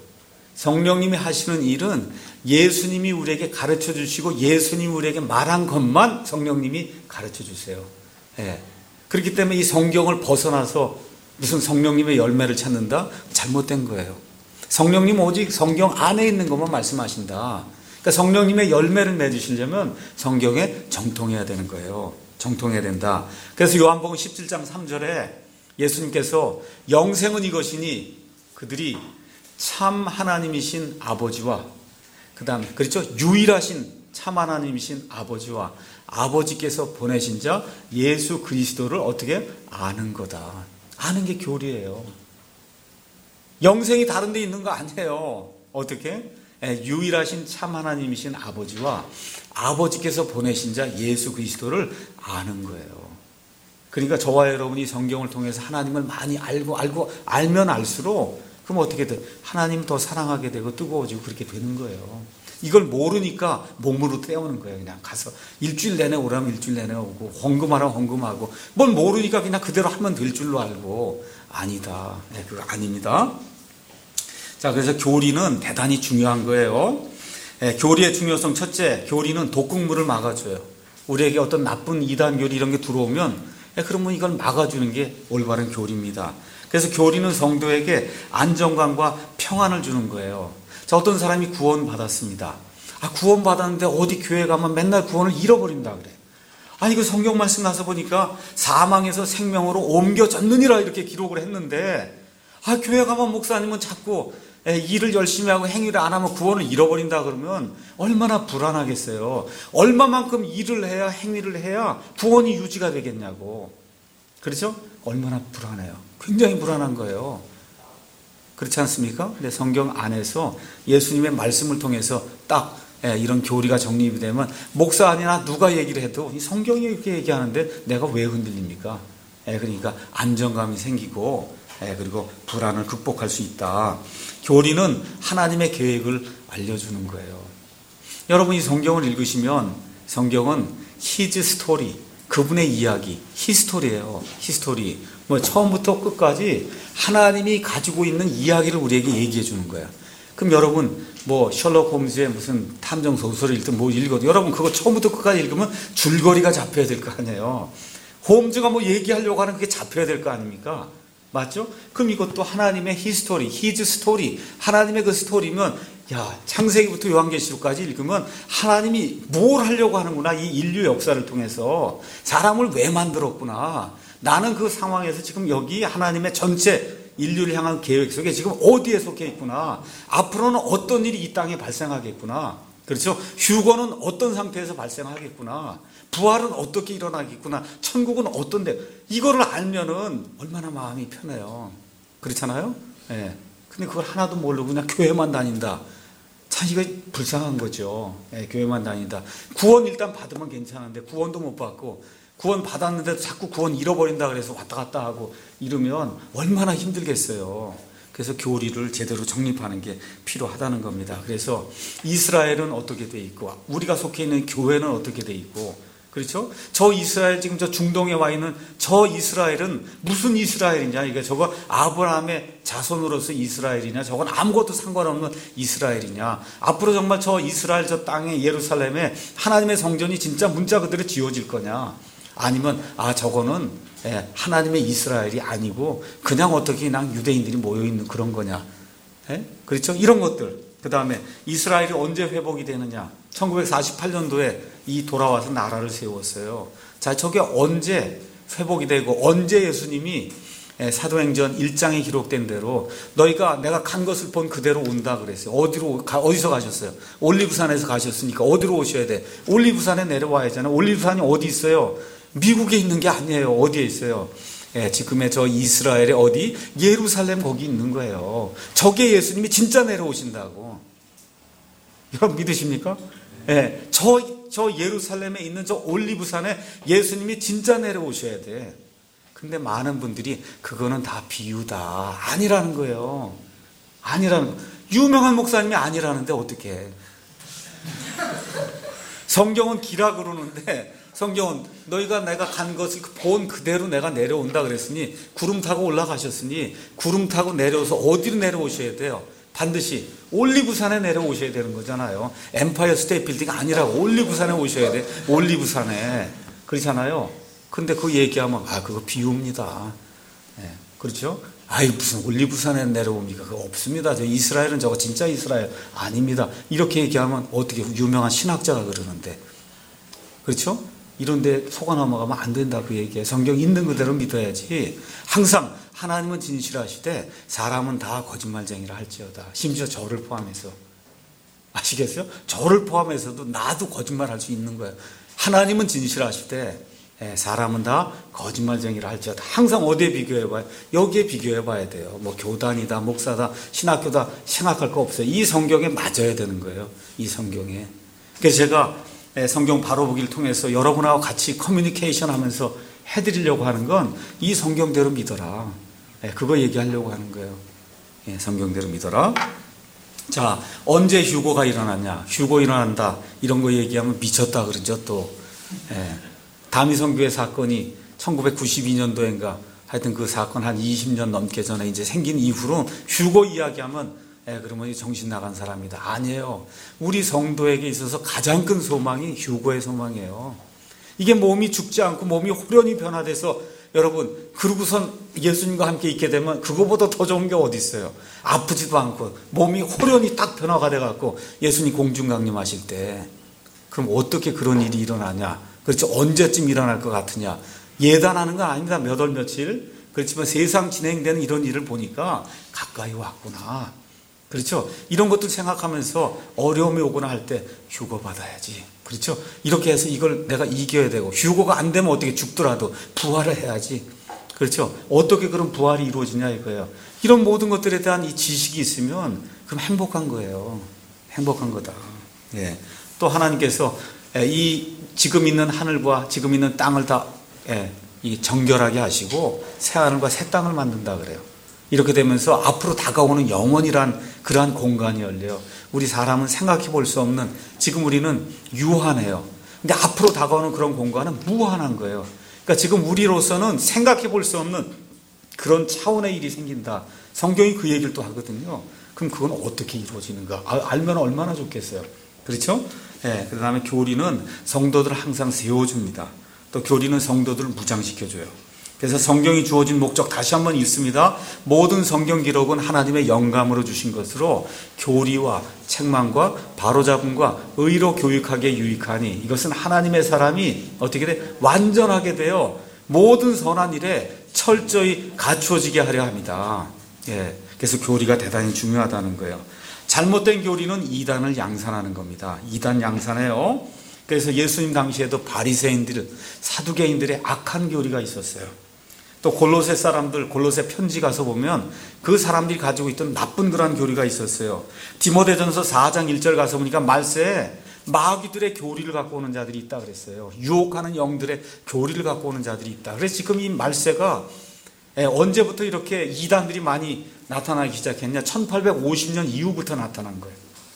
성령님이 하시는 일은 예수님이 우리에게 가르쳐 주시고 예수님이 우리에게 말한 것만 성령님이 가르쳐 주세요. 예. 그렇기 때문에 이 성경을 벗어나서 무슨 성령님의 열매를 찾는다? 잘못된 거예요. 성령님은 오직 성경 안에 있는 것만 말씀하신다. 그러니까 성령님의 열매를 맺으시려면 성경에 정통해야 되는 거예요. 정통해야 된다. 그래서 요한복음 십칠 장 삼 절에 예수님께서 영생은 이것이니 그들이 참 하나님이신 아버지와 그 다음 그렇죠? 유일하신 참 하나님이신 아버지와 아버지께서 보내신 자 예수 그리스도를 어떻게 아는 거다. 아는 게 교리예요. 영생이 다른 데 있는 거 아니에요. 어떻게? 예, 유일하신 참 하나님이신 아버지와 아버지께서 보내신 자 예수 그리스도를 아는 거예요. 그러니까 저와 여러분이 성경을 통해서 하나님을 많이 알고 알고 알면 알수록 그럼 어떻게 돼? 하나님 더 사랑하게 되고 뜨거워지고 그렇게 되는 거예요. 이걸 모르니까 몸으로 때우는 거예요. 그냥 가서 일주일 내내 오라면 일주일 내내 오고 헌금하라면 헌금하고 뭘 모르니까 그냥 그대로 하면 될 줄로 알고 아니다. 네, 그거 아닙니다. 자, 그래서 교리는 대단히 중요한 거예요. 네, 교리의 중요성 첫째, 교리는 독극물을 막아줘요. 우리에게 어떤 나쁜 이단 교리 이런 게 들어오면 네, 그러면 이걸 막아주는 게 올바른 교리입니다. 그래서 교리는 성도에게 안정감과 평안을 주는 거예요. 자, 어떤 사람이 구원 받았습니다. 아, 구원 받았는데 어디 교회 가면 맨날 구원을 잃어버린다 그래. 아니, 그 성경 말씀 나서 보니까 사망에서 생명으로 옮겨졌느니라 이렇게 기록을 했는데, 아, 교회 가면 목사님은 자꾸 일을 열심히 하고 행위를 안 하면 구원을 잃어버린다 그러면 얼마나 불안하겠어요. 얼마만큼 일을 해야 행위를 해야 구원이 유지가 되겠냐고. 그렇죠? 얼마나 불안해요. 굉장히 불안한 거예요. 그렇지 않습니까? 근데 성경 안에서 예수님의 말씀을 통해서 딱 이런 교리가 정립이 되면 목사 아니나 누가 얘기를 해도 성경이 이렇게 얘기하는데 내가 왜 흔들립니까? 그러니까 안정감이 생기고 그리고 불안을 극복할 수 있다. 교리는 하나님의 계획을 알려주는 거예요. 여러분이 성경을 읽으시면 성경은 His story, 그분의 이야기, 히스토리예요. 히스토리. 뭐 처음부터 끝까지 하나님이 가지고 있는 이야기를 우리에게 얘기해 주는 거예요. 그럼 여러분 뭐 셜록 홈즈의 무슨 탐정 소설을 읽든 뭐 읽어도 여러분 그거 처음부터 끝까지 읽으면 줄거리가 잡혀야 될 거 아니에요. 홈즈가 뭐 얘기하려고 하는 그게 잡혀야 될 거 아닙니까? 맞죠? 그럼 이것도 하나님의 히스토리, 히즈 스토리, 하나님의 그 스토리면 야, 창세기부터 요한계시록까지 읽으면 하나님이 뭘 하려고 하는구나. 이 인류 역사를 통해서 사람을 왜 만들었구나. 나는 그 상황에서 지금 여기 하나님의 전체 인류를 향한 계획 속에 지금 어디에 속해 있구나. 앞으로는 어떤 일이 이 땅에 발생하겠구나. 그렇죠? 휴거는 어떤 상태에서 발생하겠구나. 부활은 어떻게 일어나겠구나. 천국은 어떤데. 이거를 알면은 얼마나 마음이 편해요. 그렇잖아요? 예. 네. 근데 그걸 하나도 모르고 그냥 교회만 다닌다. 참 이거 불쌍한 거죠. 예, 교회만 다닌다. 구원 일단 받으면 괜찮은데 구원도 못 받고 구원 받았는데도 자꾸 구원 잃어버린다 그래서 왔다 갔다 하고 이러면 얼마나 힘들겠어요. 그래서 교리를 제대로 정립하는 게 필요하다는 겁니다. 그래서 이스라엘은 어떻게 돼 있고 우리가 속해 있는 교회는 어떻게 돼 있고 그렇죠? 저 이스라엘 지금 저 중동에 와 있는 저 이스라엘은 무슨 이스라엘이냐? 이게 저거 아브라함의 자손으로서 이스라엘이냐? 저건 아무것도 상관없는 이스라엘이냐? 앞으로 정말 저 이스라엘 저 땅에 예루살렘에 하나님의 성전이 진짜 문자 그대로 지어질 거냐? 아니면 아 저거는 예, 하나님의 이스라엘이 아니고 그냥 어떻게 그냥 유대인들이 모여 있는 그런 거냐? 예? 그렇죠? 이런 것들. 그 다음에 이스라엘이 언제 회복이 되느냐? 천구백사십팔 년도에 이 돌아와서 나라를 세웠어요. 자, 저게 언제 회복이 되고 언제 예수님이 사도행전 일 장에 기록된 대로 너희가 내가 간 것을 본 그대로 온다 그랬어요. 어디로 어디서 가셨어요? 올리브산에서 가셨으니까 어디로 오셔야 돼? 올리브산에 내려와야 하잖아요. 올리브산이 어디 있어요? 미국에 있는 게 아니에요. 어디에 있어요? 예, 지금의 저 이스라엘의 어디? 예루살렘 거기 있는 거예요. 저게 예수님이 진짜 내려오신다고. 여러분 믿으십니까? 예, 저, 저 예루살렘에 있는 저 올리브산에 예수님이 진짜 내려오셔야 돼. 근데 많은 분들이 그거는 다 비유다. 아니라는 거예요. 아니라는 거. 유명한 목사님이 아니라는데 어떻게? 성경은 기라 그러는데 성경은 너희가 내가 간 것을 본 그대로 내가 내려온다 그랬으니 구름 타고 올라가셨으니 구름 타고 내려오서 어디로 내려오셔야 돼요? 반드시 올리브산에 내려오셔야 되는 거잖아요. 엠파이어 스테이트 빌딩 아니라 올리브산에 오셔야 돼. 올리브산에. 그렇잖아요. 근데 그 얘기하면 아 그거 비유입니다. 네, 그렇죠? 아이 무슨 올리브산에 내려옵니까? 그거 없습니다. 저 이스라엘은 저거 진짜 이스라엘 아닙니다. 이렇게 얘기하면 어떻게 유명한 신학자가 그러는데 그렇죠? 이런데 속아 넘어가면 안 된다 그 얘기에 성경 있는 그대로 믿어야지. 항상 하나님은 진실하시되 사람은 다 거짓말쟁이라 할지어다. 심지어 저를 포함해서 아시겠어요? 저를 포함해서도 나도 거짓말할 수 있는 거예요. 하나님은 진실하시되 사람은 다 거짓말쟁이라 할지어다. 항상 어디에 비교해봐요? 여기에 비교해봐야 돼요. 뭐 교단이다, 목사다, 신학교다 생각할 거 없어요. 이 성경에 맞아야 되는 거예요. 이 성경에. 그래서 제가 성경 바로 보기를 통해서 여러분하고 같이 커뮤니케이션 하면서 해드리려고 하는 건 이 성경대로 믿어라. 그거 얘기하려고 하는 거예요. 성경대로 믿어라. 자, 언제 휴고가 일어났냐? 휴고 일어난다. 이런 거 얘기하면 미쳤다 그러죠, 또. 다미성교회 사건이 천구백구십이 년도인가 하여튼 그 사건 한 이십 년 넘게 전에 이제 생긴 이후로 휴고 이야기하면 에, 그러면 정신 나간 사람이다. 아니에요. 우리 성도에게 있어서 가장 큰 소망이 휴고의 소망이에요. 이게 몸이 죽지 않고 몸이 호련히 변화돼서 여러분 그러고선 예수님과 함께 있게 되면 그거보다 더 좋은 게 어디 있어요. 아프지도 않고 몸이 호련히 딱 변화가 돼갖고 예수님 공중강림하실 때 그럼 어떻게 그런 일이 일어나냐. 그렇죠. 언제쯤 일어날 것 같으냐. 예단하는 건 아닙니다. 몇 월 며칠. 그렇지만 세상 진행되는 이런 일을 보니까 가까이 왔구나. 그렇죠. 이런 것들 생각하면서 어려움이 오거나 할 때 휴고 받아야지. 그렇죠. 이렇게 해서 이걸 내가 이겨야 되고 휴고가 안 되면 어떻게 죽더라도 부활을 해야지. 그렇죠. 어떻게 그런 부활이 이루어지냐 이거예요. 이런 모든 것들에 대한 이 지식이 있으면 그럼 행복한 거예요. 행복한 거다. 예. 또 하나님께서 이 지금 있는 하늘과 지금 있는 땅을 다 예, 이 정결하게 하시고 새 하늘과 새 땅을 만든다 그래요. 이렇게 되면서 앞으로 다가오는 영원이란 그러한 공간이 열려요. 우리 사람은 생각해 볼 수 없는 지금 우리는 유한해요. 근데 앞으로 다가오는 그런 공간은 무한한 거예요. 그러니까 지금 우리로서는 생각해 볼 수 없는 그런 차원의 일이 생긴다. 성경이 그 얘기를 또 하거든요. 그럼 그건 어떻게 이루어지는가? 아, 알면 얼마나 좋겠어요. 그렇죠? 네, 그 다음에 교리는 성도들을 항상 세워줍니다. 또 교리는 성도들을 무장시켜줘요. 그래서 성경이 주어진 목적 다시 한번 읽습니다. 모든 성경 기록은 하나님의 영감으로 주신 것으로 교리와 책망과 바로잡음과 의로 교육하기에 유익하니 이것은 하나님의 사람이 어떻게 돼? 완전하게 되어 모든 선한 일에 철저히 갖추어지게 하려 합니다. 예, 그래서 교리가 대단히 중요하다는 거예요. 잘못된 교리는 이단을 양산하는 겁니다. 이단 양산해요. 그래서 예수님 당시에도 바리새인들, 사두개인들의 악한 교리가 있었어요. 또 골로새 사람들, 골로새 편지 가서 보면 그 사람들이 가지고 있던 나쁜 그런 교리가 있었어요. 디모데전서 사 장 일 절 가서 보니까 말세에 마귀들의 교리를 갖고 오는 자들이 있다 그랬어요. 유혹하는 영들의 교리를 갖고 오는 자들이 있다. 그래서 지금 이 말세가 언제부터 이렇게 이단들이 많이 나타나기 시작했냐? 천팔백오십 년 이후부터 나타난 거예요.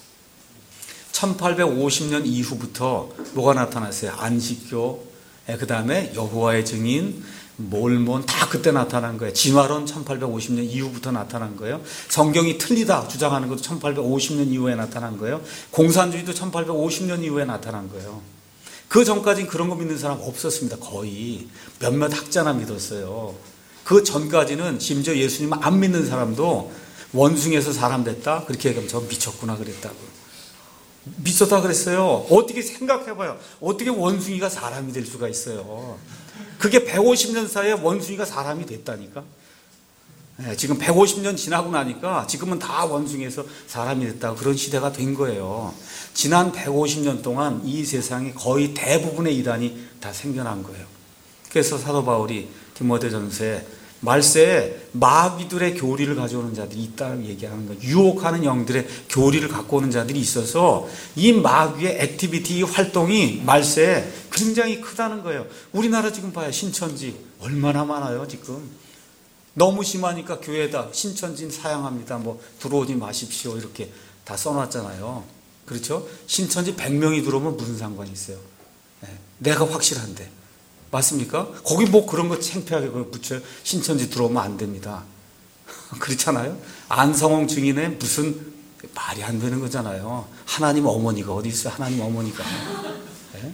천팔백오십 년 이후부터 뭐가 나타났어요? 안식교, 그 다음에 여호와의 증인, 몰몬 다 그때 나타난 거예요. 진화론 천팔백오십 년 이후부터 나타난 거예요. 성경이 틀리다 주장하는 것도 천팔백오십 년 이후에 나타난 거예요. 공산주의도 천팔백오십 년 이후에 나타난 거예요. 그 전까지는 그런 거 믿는 사람 없었습니다. 거의 몇몇 학자나 믿었어요. 그 전까지는 심지어 예수님을 안 믿는 사람도 원숭이에서 사람 됐다? 그렇게 얘기하면 저 미쳤구나 그랬다고. 미쳤다 그랬어요. 어떻게 생각해봐요. 어떻게 원숭이가 사람이 될 수가 있어요. 그게 백오십 년 사이에 원숭이가 사람이 됐다니까. 네, 지금 백오십 년 지나고 나니까 지금은 다 원숭이에서 사람이 됐다. 그런 시대가 된 거예요. 지난 백오십 년 동안 이 세상에 거의 대부분의 이단이 다 생겨난 거예요. 그래서 사도 바울이 디모데전서에 말세에 마귀들의 교리를 가져오는 자들이 있다고 얘기하는 거예요. 유혹하는 영들의 교리를 갖고 오는 자들이 있어서 이 마귀의 액티비티, 이 활동이 말세에 굉장히 크다는 거예요. 우리나라 지금 봐요. 신천지 얼마나 많아요 지금. 너무 심하니까 교회에다 신천지 사양합니다. 뭐 들어오지 마십시오 이렇게 다 써놨잖아요. 그렇죠? 신천지 백 명이 들어오면 무슨 상관이 있어요? 네, 내가 확실한데. 맞습니까? 거기 뭐 그런 거 창피하게 그걸 붙여요. 신천지 들어오면 안 됩니다. 그렇잖아요. 안성홍 증인의 무슨 말이 안 되는 거잖아요. 하나님 어머니가 어디 있어요? 하나님 어머니가. 네?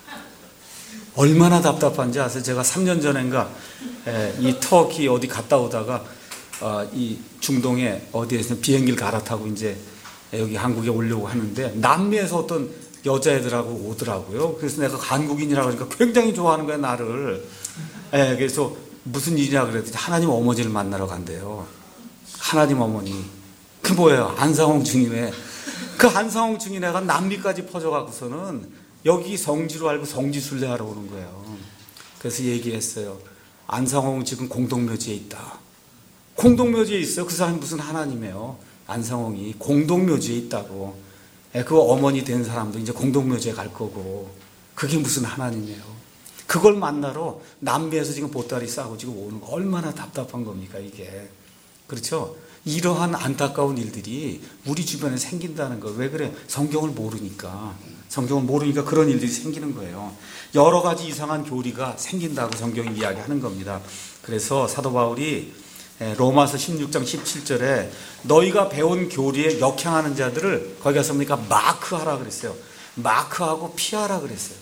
얼마나 답답한지 아세요? 제가 삼 년 전인가 예, 이 터키 어디 갔다 오다가 어, 이 중동에 어디에서 비행기를 갈아타고 이제 여기 한국에 오려고 하는데 남미에서 어떤 여자애들하고 오더라고요. 그래서 내가 한국인이라고 하니까 굉장히 좋아하는 거야, 나를. 예, 그래서 무슨 일이냐 그랬더니 하나님 어머니를 만나러 간대요. 하나님 어머니. 그 뭐예요? 안상홍 증인회. 그 안상홍 증인회가 남미까지 퍼져가고서는 여기 성지로 알고 성지 순례하러 오는 거예요. 그래서 얘기했어요. 안상홍은 지금 공동묘지에 있다. 공동묘지에 있어요. 그 사람이 무슨 하나님이에요. 안상홍이 공동묘지에 있다고. 그 어머니 된 사람도 이제 공동묘지에 갈 거고. 그게 무슨 하나님이에요. 그걸 만나러 남미에서 지금 보따리 싸고 지금 오는 거 얼마나 답답한 겁니까, 이게. 그렇죠? 이러한 안타까운 일들이 우리 주변에 생긴다는 거. 왜 그래? 성경을 모르니까. 성경을 모르니까 그런 일들이 생기는 거예요. 여러 가지 이상한 교리가 생긴다고 성경이 이야기하는 겁니다. 그래서 사도 바울이 로마서 십육 장 십칠 절에 너희가 배운 교리에 역행하는 자들을 거기 가서 보니까 마크하라 그랬어요. 마크하고 피하라 그랬어요.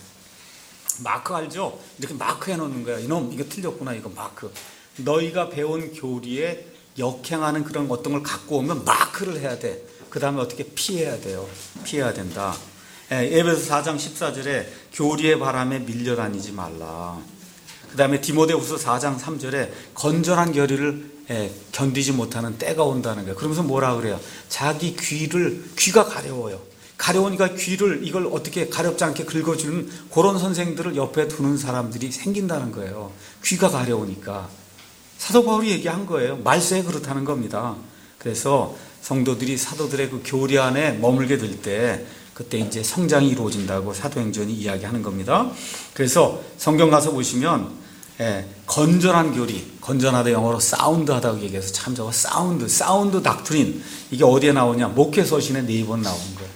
마크 알죠? 이렇게 마크해 놓는 거야. 이놈 이거 틀렸구나, 이거 마크. 너희가 배운 교리에 역행하는 그런 어떤 걸 갖고 오면 마크를 해야 돼. 그 다음에 어떻게 피해야 돼요. 피해야 된다. 에베소 사 장 십사 절에 교리의 바람에 밀려다니지 말라. 그 다음에 디모데후서 사 장 삼 절에 건전한 교리를 견디지 못하는 때가 온다는 거예요. 그러면서 뭐라 그래요? 자기 귀를, 귀가 가려워요. 가려우니까 귀를 이걸 어떻게 가렵지 않게 긁어주는 그런 선생들을 옆에 두는 사람들이 생긴다는 거예요. 귀가 가려우니까. 사도 바울이 얘기한 거예요. 말세에 그렇다는 겁니다. 그래서 성도들이 사도들의 그 교리 안에 머물게 될 때 그때 이제 성장이 이루어진다고 사도행전이 이야기하는 겁니다. 그래서 성경 가서 보시면 예, 건전한 교리, 건전하다 영어로 사운드하다고 얘기해서 참 저거 사운드, 사운드 닥트린 이게 어디에 나오냐? 목회서신에 네 번 나온 거예요.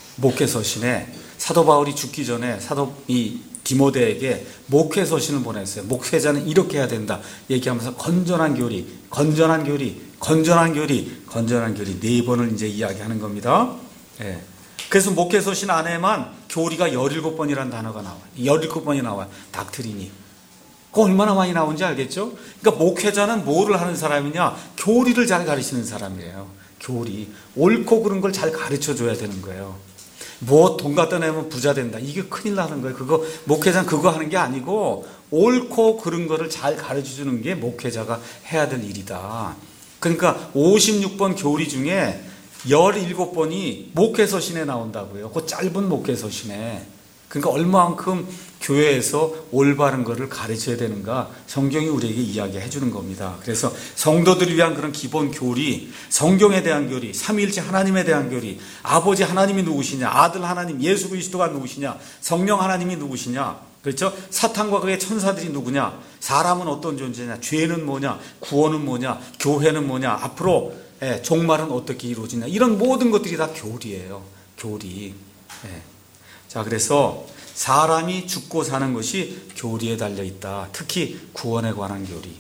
목회서신에 사도 바울이 죽기 전에 사도 이 디모데에게 목회서신을 보냈어요. 목회자는 이렇게 해야 된다 얘기하면서 건전한 교리, 건전한 교리, 건전한 교리, 건전한 교리 네 번을 이제 이야기하는 겁니다. 예. 그래서 목회서신 안에만 교리가 열일곱 번이라는 단어가 나와요. 열일곱 번이 나와요. 닥트린이. 그 얼마나 많이 나오는지 알겠죠? 그러니까 목회자는 뭐를 하는 사람이냐? 교리를 잘 가르치는 사람이에요. 교리. 옳고 그른 걸 잘 가르쳐 줘야 되는 거예요. 뭐 돈 갖다 내면 부자 된다. 이게 큰일 나는 거예요. 그거 목회자는 그거 하는 게 아니고 옳고 그른 거를 잘 가르쳐 주는 게 목회자가 해야 될 일이다. 그러니까 오십육 번 교리 중에 열일곱 번이 목회서신에 나온다고요. 그 짧은 목회서신에. 그러니까 얼마만큼 교회에서 올바른 것을 가르쳐야 되는가 성경이 우리에게 이야기해 주는 겁니다. 그래서 성도들을 위한 그런 기본 교리, 성경에 대한 교리, 삼위일체 하나님에 대한 교리, 아버지 하나님이 누구시냐, 아들 하나님 예수 그리스도가 누구시냐, 성령 하나님이 누구시냐, 그렇죠? 사탄과 그의 천사들이 누구냐, 사람은 어떤 존재냐, 죄는 뭐냐, 구원은 뭐냐, 교회는 뭐냐, 앞으로 예, 종말은 어떻게 이루어지냐, 이런 모든 것들이 다 교리예요. 교리. 예. 자, 그래서 사람이 죽고 사는 것이 교리에 달려 있다. 특히 구원에 관한 교리.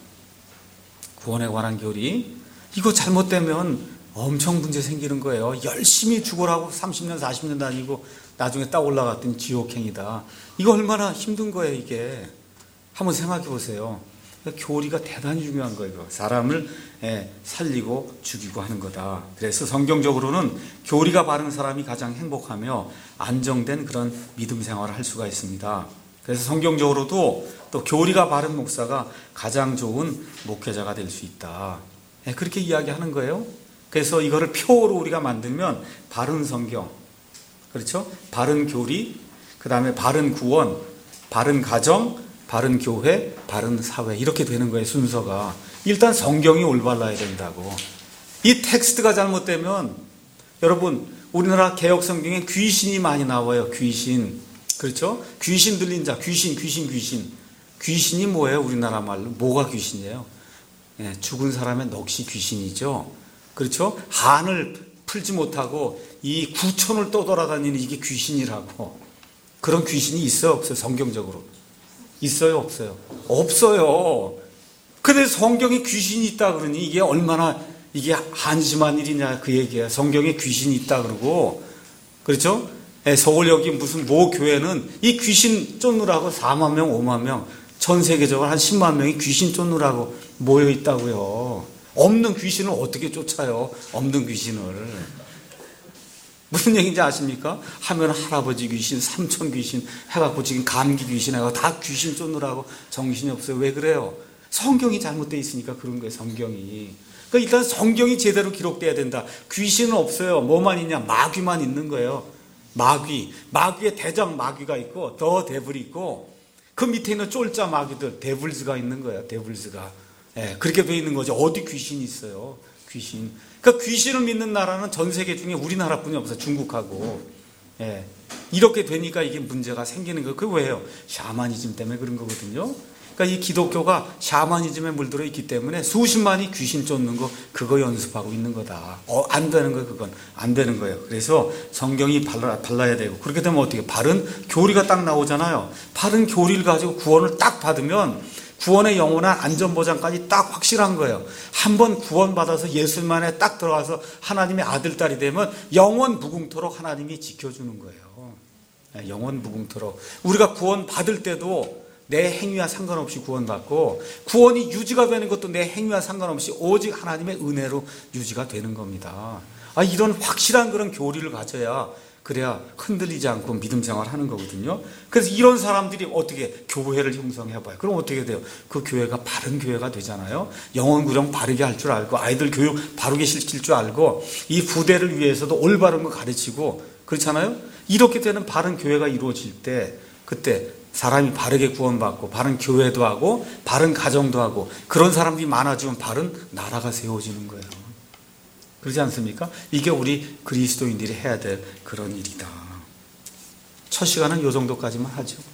구원에 관한 교리. 이거 잘못되면 엄청 문제 생기는 거예요. 열심히 죽으라고 삼십 년, 사십 년 다니고 나중에 딱 올라갔더니 지옥행이다. 이거 얼마나 힘든 거예요, 이게. 한번 생각해 보세요. 교리가 대단히 중요한 거예요. 사람을 살리고 죽이고 하는 거다. 그래서 성경적으로는 교리가 바른 사람이 가장 행복하며 안정된 그런 믿음 생활을 할 수가 있습니다. 그래서 성경적으로도 또 교리가 바른 목사가 가장 좋은 목회자가 될 수 있다. 그렇게 이야기하는 거예요. 그래서 이거를 표로 우리가 만들면 바른 성경, 그렇죠? 바른 교리, 그 다음에 바른 구원, 바른 가정, 바른 교회, 바른 사회 이렇게 되는 거예요. 순서가. 일단 성경이 올바라야 된다고. 이 텍스트가 잘못되면 여러분 우리나라 개혁 성경에 귀신이 많이 나와요. 귀신. 그렇죠? 귀신 들린 자. 귀신 귀신 귀신. 귀신이 뭐예요? 우리나라 말로. 뭐가 귀신이에요? 예, 죽은 사람의 넋이 귀신이죠. 그렇죠? 한을 풀지 못하고 이 구천을 떠돌아다니는 이게 귀신이라고. 그런 귀신이 있어요? 없어요? 성경적으로. 있어요? 없어요? 없어요. 근데 성경에 귀신이 있다 그러니 이게 얼마나 이게 한심한 일이냐 그 얘기야. 성경에 귀신이 있다 그러고, 그렇죠? 예, 서울 여기 무슨 모 교회는 이 귀신 쫓느라고 사만 명, 오만 명, 전 세계적으로 한 십만 명이 귀신 쫓느라고 모여 있다고요. 없는 귀신을 어떻게 쫓아요? 없는 귀신을. 무슨 얘기인지 아십니까? 하면 할아버지 귀신, 삼촌 귀신 해갖고 지금 감기 귀신 해갖고 다 귀신 쫓느라고 정신이 없어요. 왜 그래요? 성경이 잘못되어 있으니까 그런 거예요. 성경이. 그러니까 일단 성경이 제대로 기록돼야 된다. 귀신은 없어요. 뭐만 있냐? 마귀만 있는 거예요. 마귀. 마귀에 대장 마귀가 있고 더 데블이 있고 그 밑에 있는 쫄자 마귀들 데블즈가 있는 거예요. 데블즈가. 예, 그렇게 돼 있는 거죠. 어디 귀신이 있어요? 귀신. 그러니까 귀신을 믿는 나라는 전 세계 중에 우리나라뿐이 없어요. 중국하고. 예. 이렇게 되니까 이게 문제가 생기는 거예요. 그게 왜요? 샤머니즘 때문에 그런 거거든요. 그러니까 이 기독교가 샤머니즘에 물들어 있기 때문에 수십만이 귀신 쫓는 거 그거 연습하고 있는 거다. 어, 안 되는 거예요. 그건 안 되는 거예요. 그래서 성경이 발라, 발라야 되고 그렇게 되면 어떻게 바른 교리가 딱 나오잖아요. 바른 교리를 가지고 구원을 딱 받으면 구원의 영원한 안전보장까지 딱 확실한 거예요. 한번 구원받아서 예수만에 딱 들어가서 하나님의 아들, 딸이 되면 영원 무궁토록 하나님이 지켜주는 거예요. 영원 무궁토록. 우리가 구원받을 때도 내 행위와 상관없이 구원받고 구원이 유지가 되는 것도 내 행위와 상관없이 오직 하나님의 은혜로 유지가 되는 겁니다. 아, 이런 확실한 그런 교리를 가져야 그래야 흔들리지 않고 믿음 생활하는 거거든요. 그래서 이런 사람들이 어떻게 교회를 형성해봐요. 그럼 어떻게 돼요? 그 교회가 바른 교회가 되잖아요. 영혼 구정 바르게 할 줄 알고 아이들 교육 바르게 시킬 줄 알고 이 부대를 위해서도 올바른 거 가르치고 그렇잖아요. 이렇게 되는 바른 교회가 이루어질 때 그때 사람이 바르게 구원받고 바른 교회도 하고 바른 가정도 하고 그런 사람들이 많아지면 바른 나라가 세워지는 거예요. 그렇지 않습니까? 이게 우리 그리스도인들이 해야 될 그런 일이다. 첫 시간은 이 정도까지만 하죠.